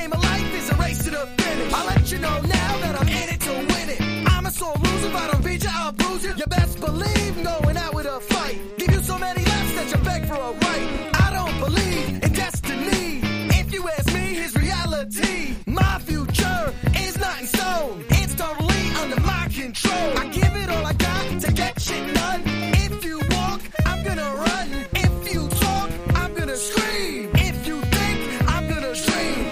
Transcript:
game of life is a race to the finish. I'll let you know now that I'm in it.